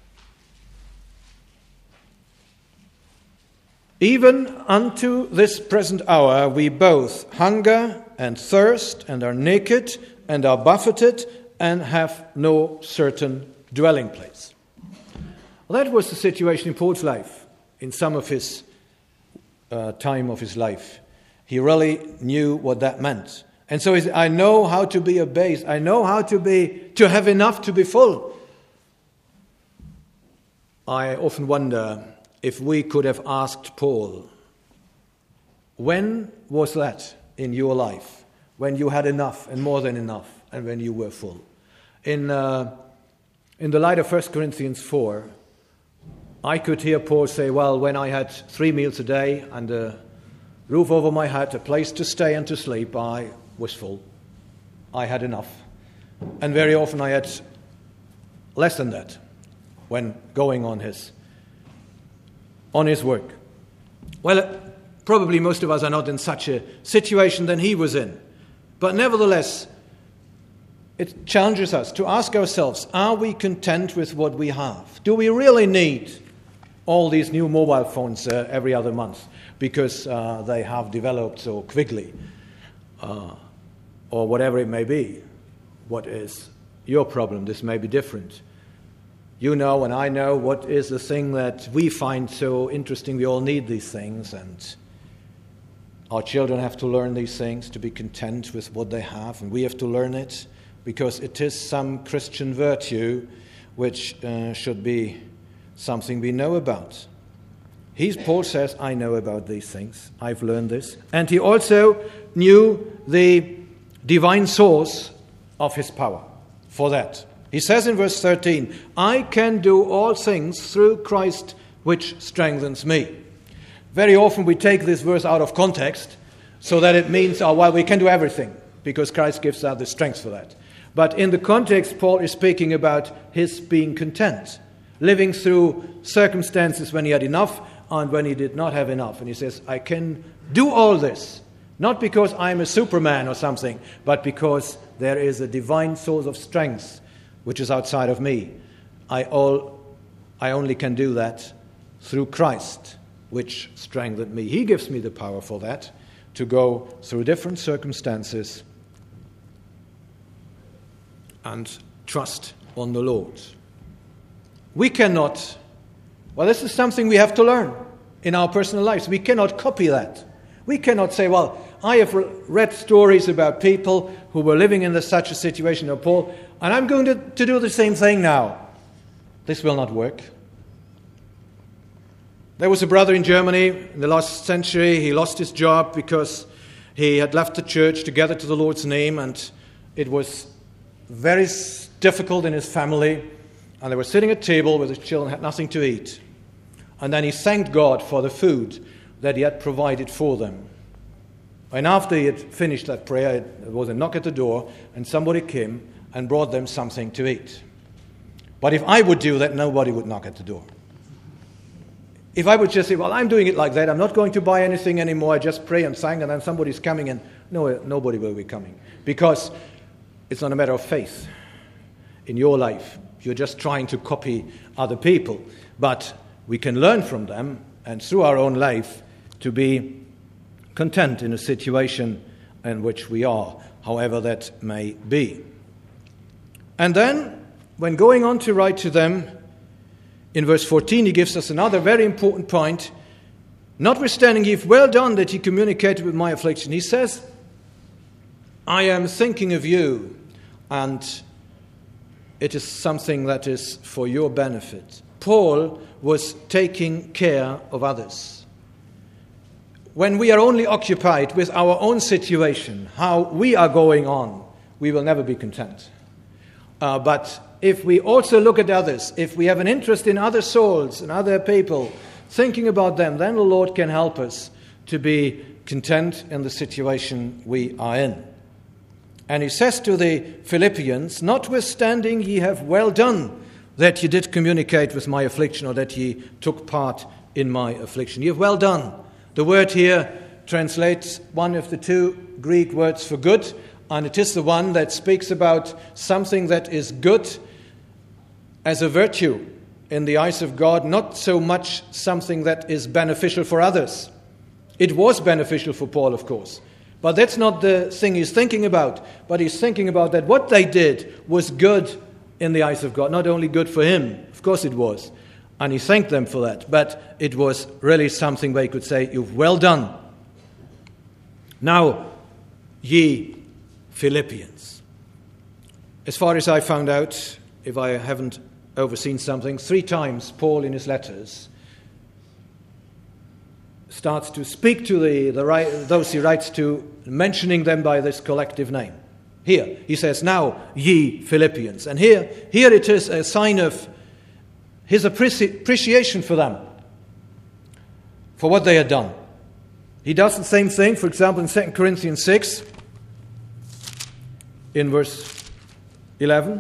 Even unto this present hour we both hunger and thirst and are naked and are buffeted and have no certain dwelling place. Well, that was the situation in Paul's life, in some of his uh, time of his life. He really knew what that meant. And so he said, I know how to be abased. I know how to be, to have enough to be full. I often wonder if we could have asked Paul, when was that in your life? When you had enough and more than enough and when you were full? In, uh, in the light of First Corinthians four, I could hear Paul say, well, when I had three meals a day and a roof over my head, a place to stay and to sleep, I was full. I had enough. And very often I had less than that when going on his on his work. Well, probably most of us are not in such a situation than he was in. But nevertheless, it challenges us to ask ourselves, are we content with what we have? Do we really need all these new mobile phones uh, every other month because uh, they have developed so quickly? Uh, or whatever it may be. What is your problem? This may be different. You know and I know what is the thing that we find so interesting. We all need these things, and our children have to learn these things to be content with what they have, and we have to learn it because it is some Christian virtue which uh, should be something we know about. He's, Paul says, I know about these things. I've learned this. And he also knew the divine source of his power for that. He says in verse thirteen, I can do all things through Christ which strengthens me. Very often we take this verse out of context so that it means, oh, well, we can do everything because Christ gives us the strength for that. But in the context, Paul is speaking about his being content, living through circumstances when he had enough and when he did not have enough. And he says, I can do all this, not because I'm a Superman or something, but because there is a divine source of strength which is outside of me. I all, I only can do that through Christ, which strengthened me. He gives me the power for that, to go through different circumstances and trust on the Lord. We cannot, well, this is something we have to learn in our personal lives. We cannot copy that. We cannot say, well, I have read stories about people who were living in such a situation of Paul, and I'm going to, to do the same thing now. This will not work. There was a brother in Germany in the last century. He lost his job because he had left the church to gather to the Lord's name, and it was very difficult in his family. And they were sitting at table with his children, had nothing to eat. And then he thanked God for the food that he had provided for them. And after he had finished that prayer, there was a knock at the door, and somebody came and brought them something to eat. But if I would do that, nobody would knock at the door. If I would just say, well, I'm doing it like that, I'm not going to buy anything anymore, I just pray and sing, and then somebody's coming in. No, nobody will be coming. Because it's not a matter of faith in your life. You're just trying to copy other people. But we can learn from them, and through our own life, to be content in a situation in which we are, however that may be. And then, when going on to write to them, in verse fourteen, he gives us another very important point. Notwithstanding, you've well done that you communicated with my affliction. He says, I am thinking of you, and it is something that is for your benefit. Paul was taking care of others. When we are only occupied with our own situation, how we are going on, we will never be content. Uh, but if we also look at others, if we have an interest in other souls and other people, thinking about them, then the Lord can help us to be content in the situation we are in. And he says to the Philippians, notwithstanding ye have well done that ye did communicate with my affliction, or that ye took part in my affliction. Ye have well done. The word here translates one of the two Greek words for good, and it is the one that speaks about something that is good as a virtue in the eyes of God, not so much something that is beneficial for others. It was beneficial for Paul, of course, but that's not the thing he's thinking about. But he's thinking about that what they did was good in the eyes of God, not only good for him, of course it was, and he thanked them for that, but it was really something where he could say, you've well done. Now, ye Philippians. As far as I found out, if I haven't overseen something, three times Paul in his letters starts to speak to the, the those he writes to, mentioning them by this collective name. Here, he says, now ye Philippians. And here, here it is a sign of his appreci- appreciation for them, for what they had done. He does the same thing, for example, in Second Corinthians six, in verse eleven.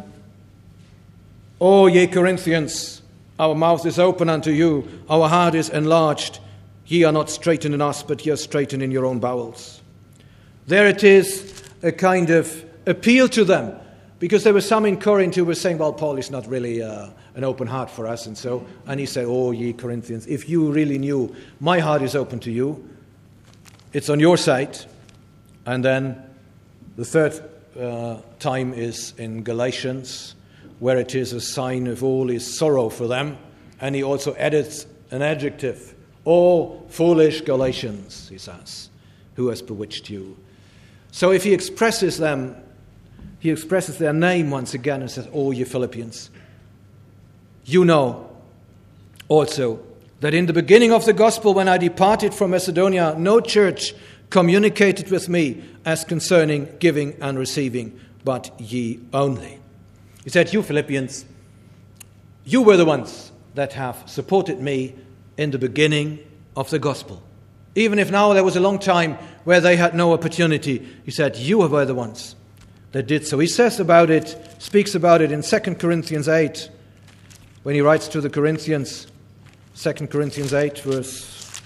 O ye Corinthians, our mouth is open unto you, our heart is enlarged. Ye are not straitened in us, but ye are straitened in your own bowels. There it is, a kind of appeal to them, because there were some in Corinth who were saying, well, Paul is not really uh, an open heart for us, and so, and he said, oh, ye Corinthians, if you really knew, my heart is open to you, it's on your side. And then the third uh, time is in Galatians, where it is a sign of all his sorrow for them, and he also adds an adjective, O foolish Galatians, he says, who has bewitched you? So if he expresses them, he expresses their name once again and says, O ye Philippians, you know also that in the beginning of the gospel, when I departed from Macedonia, no church communicated with me as concerning giving and receiving, but ye only. He said, you Philippians, you were the ones that have supported me in the beginning of the gospel. Even if now there was a long time where they had no opportunity, he said, you were the ones that did so. He says about it, speaks about it in Second Corinthians eight, when he writes to the Corinthians, Second Corinthians eight, verse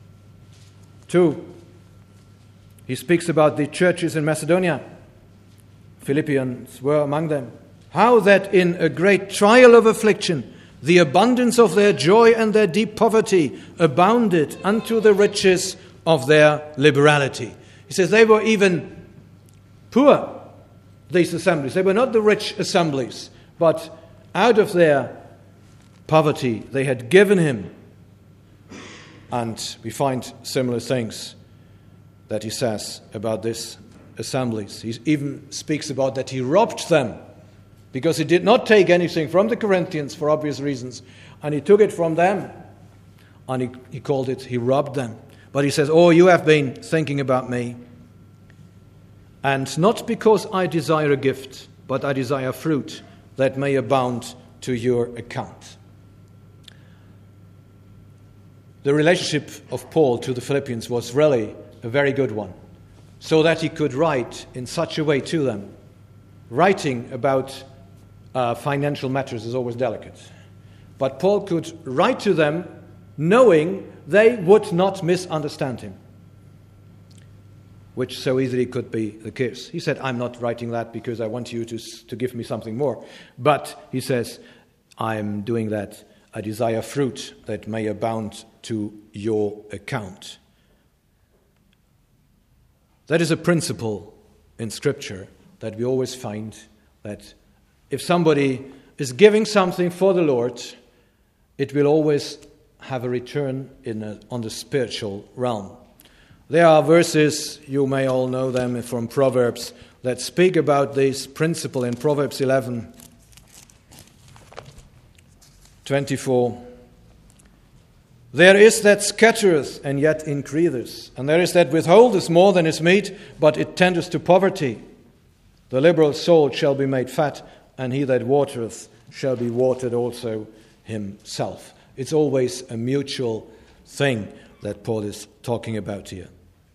two. He speaks about the churches in Macedonia. Philippians were among them. How that in a great trial of affliction, the abundance of their joy and their deep poverty abounded unto the riches of their liberality. He says they were even poor, these assemblies. They were not the rich assemblies, but out of their poverty they had given him. And we find similar things that he says about these assemblies. He even speaks about that he robbed them, because he did not take anything from the Corinthians for obvious reasons, and he took it from them, and he, he called it, he robbed them. But he says, oh, you have been thinking about me, and not because I desire a gift, but I desire fruit that may abound to your account. The relationship of Paul to the Philippians was really a very good one, so that he could write in such a way to them, writing about uh, financial matters is always delicate. But Paul could write to them knowing they would not misunderstand him, which so easily could be the case. He said, I'm not writing that because I want you to, to give me something more. But he says, I'm doing that. I desire fruit that may abound to your account. That is a principle in Scripture that we always find, that if somebody is giving something for the Lord, it will always have a return in a, on the spiritual realm. There are verses, you may all know them from Proverbs, that speak about this principle in Proverbs eleven twenty-four. There is that scattereth and yet increaseth, and there is that withholdeth more than is meet, but it tendeth to poverty. The liberal soul shall be made fat, and he that watereth shall be watered also himself. It's always a mutual thing that Paul is talking about here.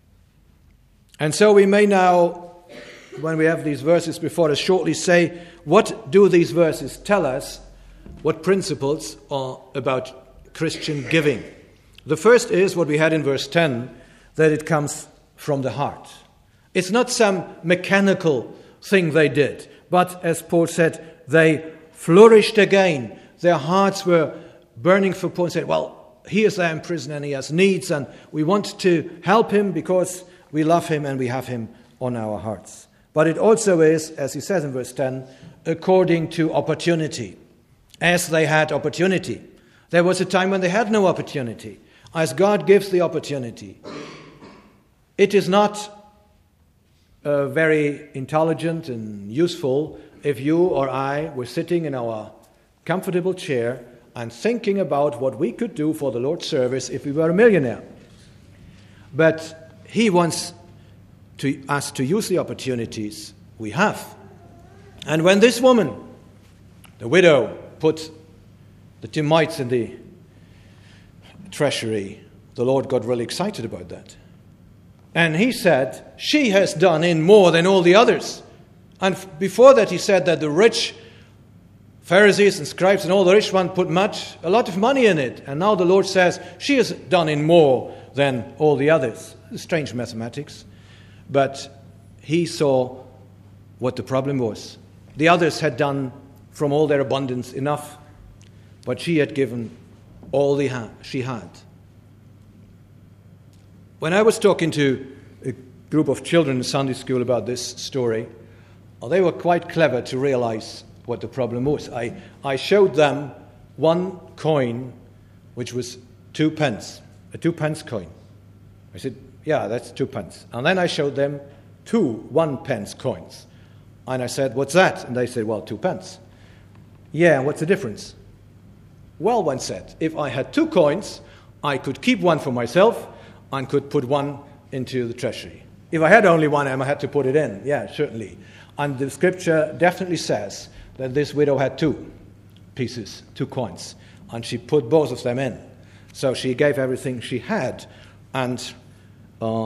And so we may now, when we have these verses before us, shortly say, what do these verses tell us? What principles are about Christian giving? The first is what we had in verse ten, that it comes from the heart. It's not some mechanical thing they did, but as Paul said, they flourished again. Their hearts were burning for Paul and said, well, he is there in prison and he has needs and we want to help him because we love him and we have him on our hearts. But it also is, as he says in verse ten, according to opportunity. As they had opportunity. There was a time when they had no opportunity. As God gives the opportunity. It is not uh, very intelligent and useful if you or I were sitting in our comfortable chair and thinking about what we could do for the Lord's service if we were a millionaire. But he wants to, us to use the opportunities we have. And when this woman, the widow, put the two mites in the treasury, the Lord got really excited about that. And he said, she has done in more than all the others. And before that he said that the rich Pharisees and scribes and all the rich ones put much, a lot of money in it. And now the Lord says, she has done in more than all the others. Strange mathematics. But he saw what the problem was. The others had done from all their abundance enough, but she had given all the ha- she had. When I was talking to a group of children in Sunday school about this story, well, they were quite clever to realize what the problem was. I, I showed them one coin, which was two pence, a two pence coin. I said, yeah, that's two pence. And then I showed them two one pence coins. And I said, what's that? And they said, well, two pence. Yeah, what's the difference? Well, one said, if I had two coins, I could keep one for myself and could put one into the treasury. If I had only one, I had to put it in. Yeah, certainly. And the scripture definitely says that this widow had two pieces, two coins, and she put both of them in. So she gave everything she had, and uh,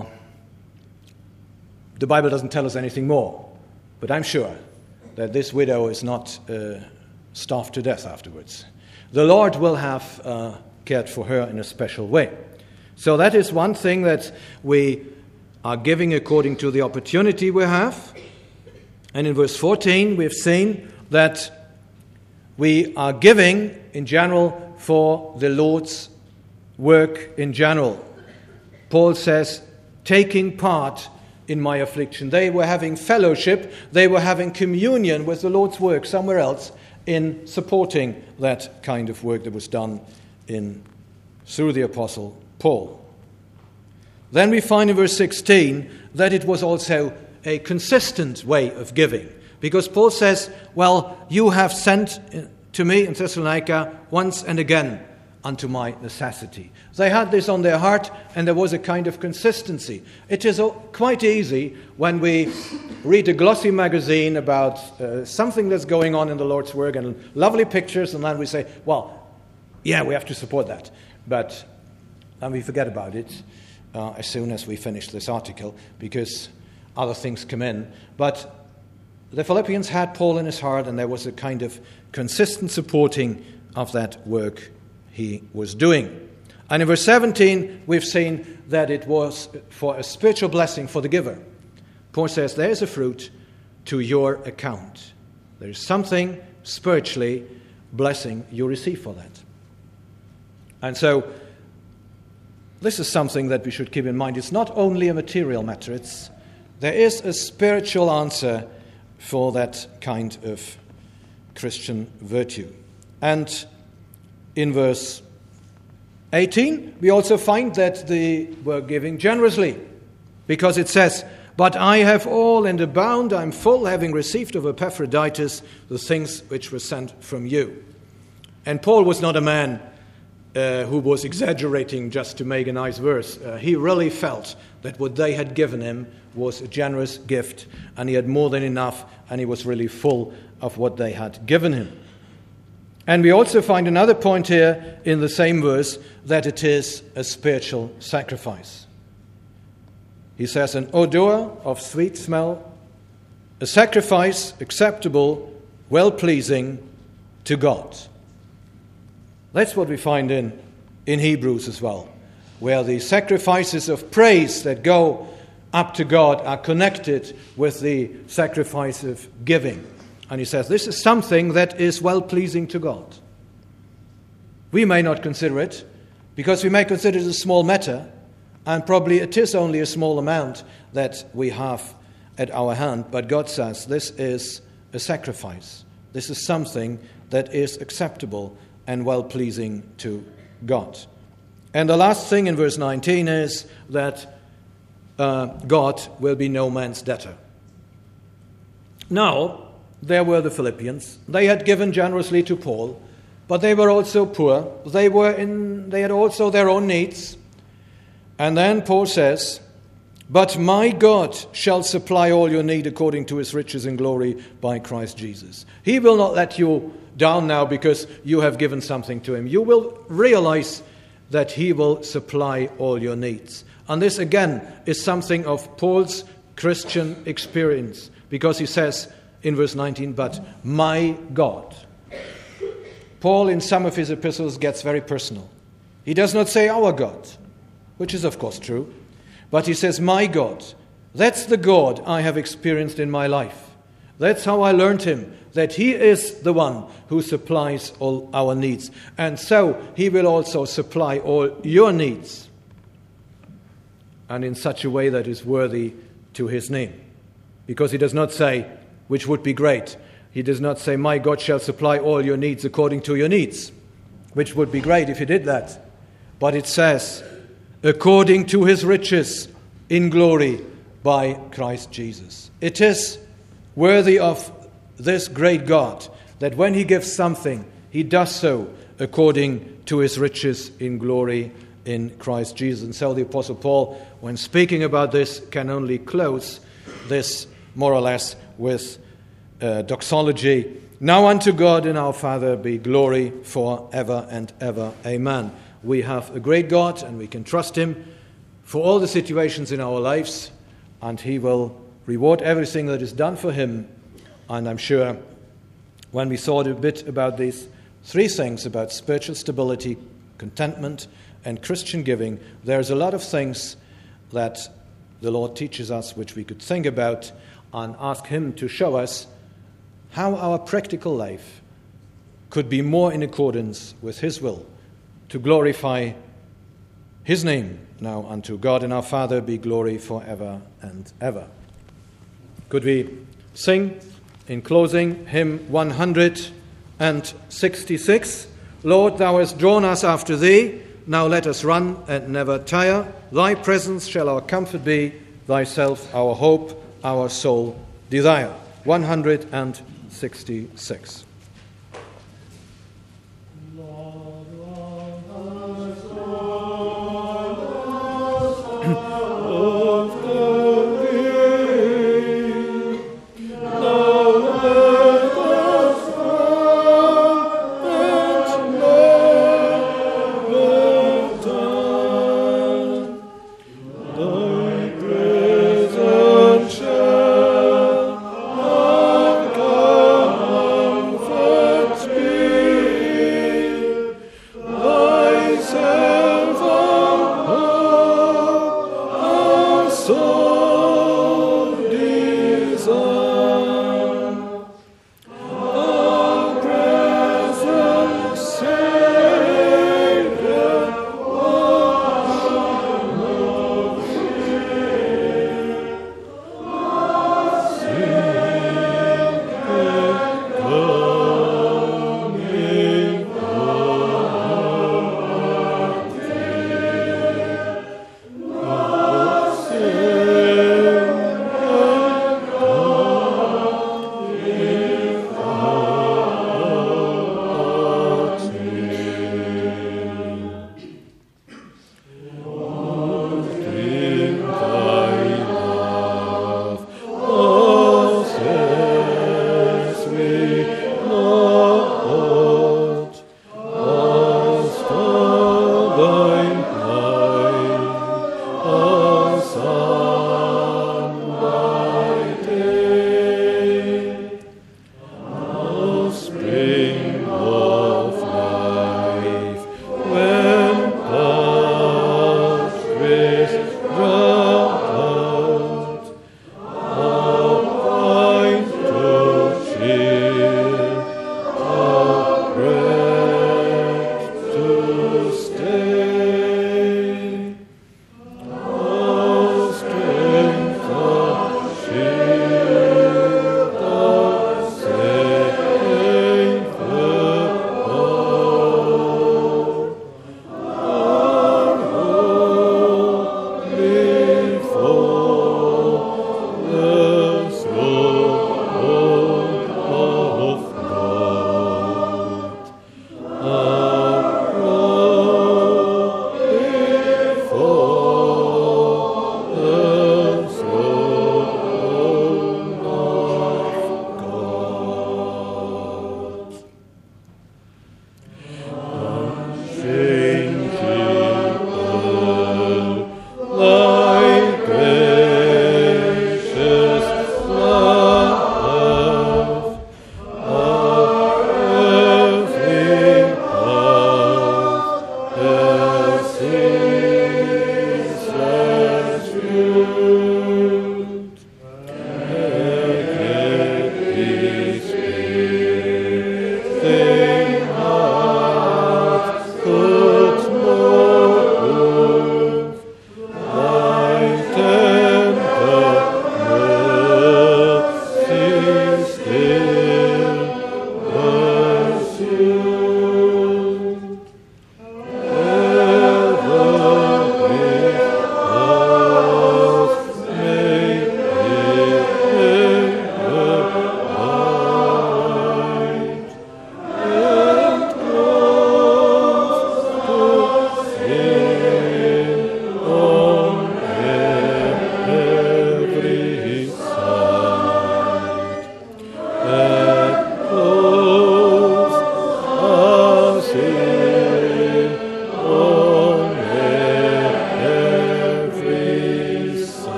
the Bible doesn't tell us anything more. But I'm sure that this widow is not uh, starved to death afterwards. The Lord will have uh, cared for her in a special way. So that is one thing that we are giving according to the opportunity we have. And in verse fourteen, we've seen that we are giving in general for the Lord's work in general. Paul says, taking part in my affliction. They were having fellowship, they were having communion with the Lord's work somewhere else in supporting that kind of work that was done in through the Apostle Paul. Then we find in verse sixteen that it was also a consistent way of giving. Because Paul says, well, you have sent to me in Thessalonica once and again unto my necessity. They had this on their heart, and there was a kind of consistency. It is quite easy when we read a glossy magazine about uh, something that's going on in the Lord's work and lovely pictures, and then we say, well, yeah, we have to support that. But then we forget about it uh, as soon as we finish this article, because other things come in. But the Philippians had Paul in his heart, and there was a kind of consistent supporting of that work he was doing. And in verse seventeen, we've seen that it was for a spiritual blessing for the giver. Paul says, there is a fruit to your account. There is something spiritually blessing you receive for that. And so, this is something that we should keep in mind. It's not only a material matter. It's, there is a spiritual answer for that kind of Christian virtue. And in verse eighteen, we also find that they were giving generously, because it says, but I have all and abound, I am full, having received of Epaphroditus the things which were sent from you. And Paul was not a man uh, who was exaggerating just to make a nice verse. Uh, he really felt that what they had given him was a generous gift, and he had more than enough, and he was really full of what they had given him. And we also find another point here in the same verse, that it is a spiritual sacrifice. He says, an odor of sweet smell, a sacrifice acceptable, well-pleasing to God. That's what we find in, in Hebrews as well, where the sacrifices of praise that go up to God are connected with the sacrifice of giving. And he says, this is something that is well-pleasing to God. We may not consider it, because we may consider it a small matter, and probably it is only a small amount that we have at our hand. But God says, this is a sacrifice. This is something that is acceptable and well-pleasing to God. And the last thing in verse nineteen is that uh, God will be no man's debtor. Now, there were the Philippians. They had given generously to Paul, but they were also poor. They were in. They had also their own needs. And then Paul says, but my God shall supply all your need according to his riches and glory by Christ Jesus. He will not let you down now because you have given something to him. You will realize that he will supply all your needs. And this again is something of Paul's Christian experience, because he says in verse nineteen, but my God. Paul in some of his epistles gets very personal. He does not say our God, which is of course true, but he says my God. That's the God I have experienced in my life. That's how I learned him, that he is the one who supplies all our needs. And so he will also supply all your needs, and in such a way that is worthy to his name. Because he does not say, which would be great, he does not say, my God shall supply all your needs according to your needs, which would be great if he did that. But it says, according to his riches in glory by Christ Jesus. It is worthy of this great God that when he gives something, he does so according to his riches in glory in Christ Jesus. And so the Apostle Paul, when speaking about this, can only close this more or less with uh, doxology. Now unto God and our Father be glory for ever and ever. Amen. We have a great God, and we can trust him for all the situations in our lives, and he will reward everything that is done for him. And I'm sure when we thought a bit about these three things, about spiritual stability, contentment, and Christian giving, there's a lot of things that the Lord teaches us which we could think about and ask him to show us how our practical life could be more in accordance with his will, to glorify his name. Now unto God and our Father be glory forever and ever. Could we sing in closing hymn one hundred sixty-six? Lord, thou hast drawn us after thee, now let us run and never tire. Thy presence shall our comfort be, thyself our hope, our soul desire. one hundred sixty-six.